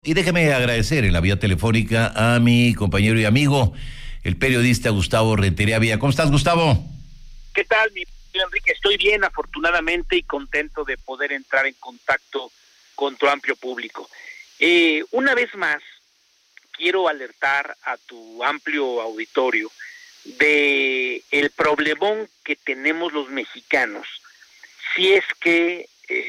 Y déjeme agradecer en la vía telefónica a mi compañero y amigo, el periodista Gustavo Rentería Villa. ¿Cómo estás, Gustavo? ¿Qué tal, mi Enrique? Estoy bien, afortunadamente, y contento de poder entrar en contacto con tu amplio público. Una vez más, quiero alertar a tu amplio auditorio de el problemón que tenemos los mexicanos si es que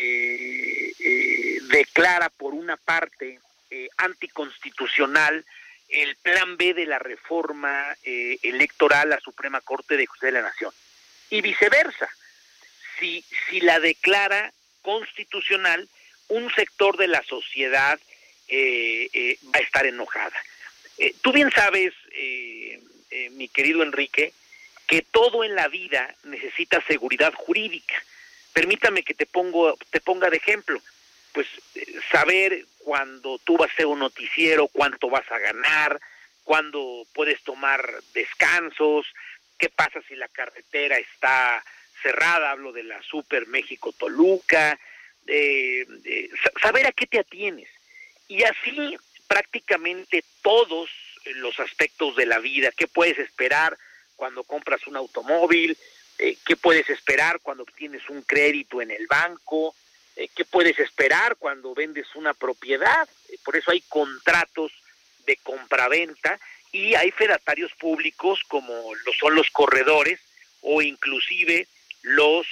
declara por una parte anticonstitucional el plan B de la reforma electoral a Suprema Corte de Justicia de la Nación, y viceversa. Si la declara constitucional, un sector de la sociedad va a estar enojada. Tú bien sabes, mi querido Enrique, que todo en la vida necesita seguridad jurídica. Permítame que te ponga de ejemplo. Pues saber cuando tú vas a hacer un noticiero, cuánto vas a ganar, cuándo puedes tomar descansos, qué pasa si la carretera está cerrada, hablo de la Super México Toluca, saber a qué te atienes. Y así prácticamente todos los aspectos de la vida. ¿Qué puedes esperar cuando compras un automóvil? ¿Qué puedes esperar cuando obtienes un crédito en el banco? ¿Qué puedes esperar cuando vendes una propiedad? Por eso hay contratos de compraventa y hay fedatarios públicos como lo son los corredores o inclusive los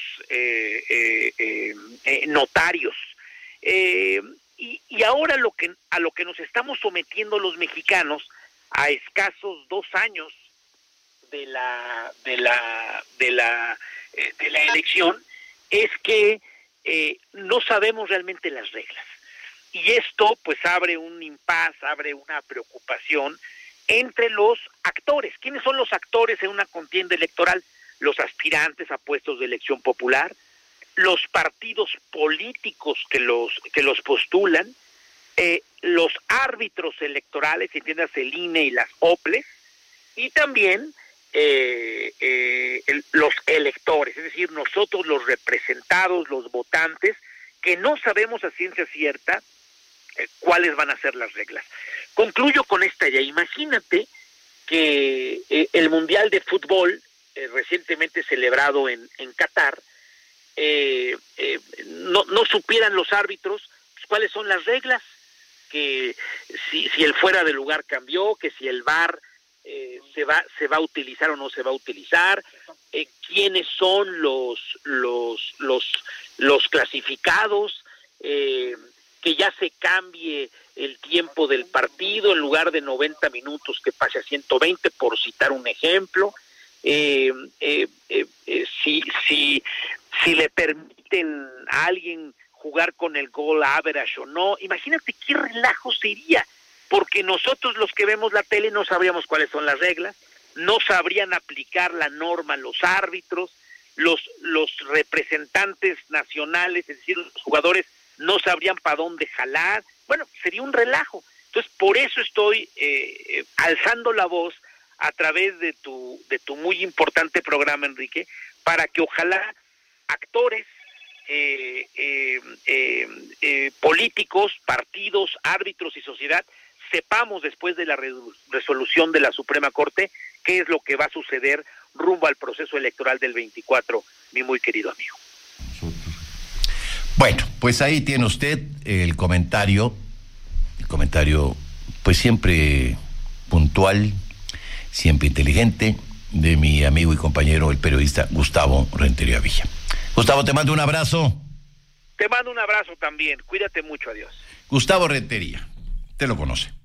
notarios. Y ahora a lo que nos estamos sometiendo los mexicanos a escasos 2 años de la elección es que no sabemos realmente las reglas, y esto pues abre un impas, abre una preocupación entre los actores. ¿Quiénes son los actores en una contienda electoral? Los aspirantes a puestos de elección popular, los partidos políticos que los postulan, los árbitros electorales, entiéndase el INE y las OPLES, y también los electores, es decir, nosotros los representados, los votantes, que no sabemos a ciencia cierta cuáles van a ser las reglas. Concluyo con esta idea. Imagínate que el Mundial de Fútbol recientemente celebrado en Qatar, no supieran los árbitros pues, cuáles son las reglas, que si el fuera de lugar cambió, que si el VAR se va a utilizar o no se va a utilizar, quiénes son los clasificados, que ya se cambie el tiempo del partido, en lugar de 90 minutos que pase a 120, por citar un ejemplo. Si le permiten a alguien jugar con el goal average o no, imagínate qué relajo sería, porque nosotros los que vemos la tele no sabríamos cuáles son las reglas, no sabrían aplicar la norma los árbitros, los representantes nacionales, es decir, los jugadores no sabrían para dónde jalar. Bueno, sería un relajo. Entonces, por eso estoy alzando la voz a través de tu muy importante programa, Enrique, para que ojalá actores, políticos, partidos, árbitros y sociedad sepamos después de la resolución de la Suprema Corte qué es lo que va a suceder rumbo al proceso electoral del 24, mi muy querido amigo. Bueno, pues ahí tiene usted el comentario pues siempre puntual, siempre inteligente, de mi amigo y compañero, el periodista Gustavo Rentería Villa. Gustavo, te mando un abrazo. Te mando un abrazo también, cuídate mucho, adiós. Gustavo Rentería, te lo conoce.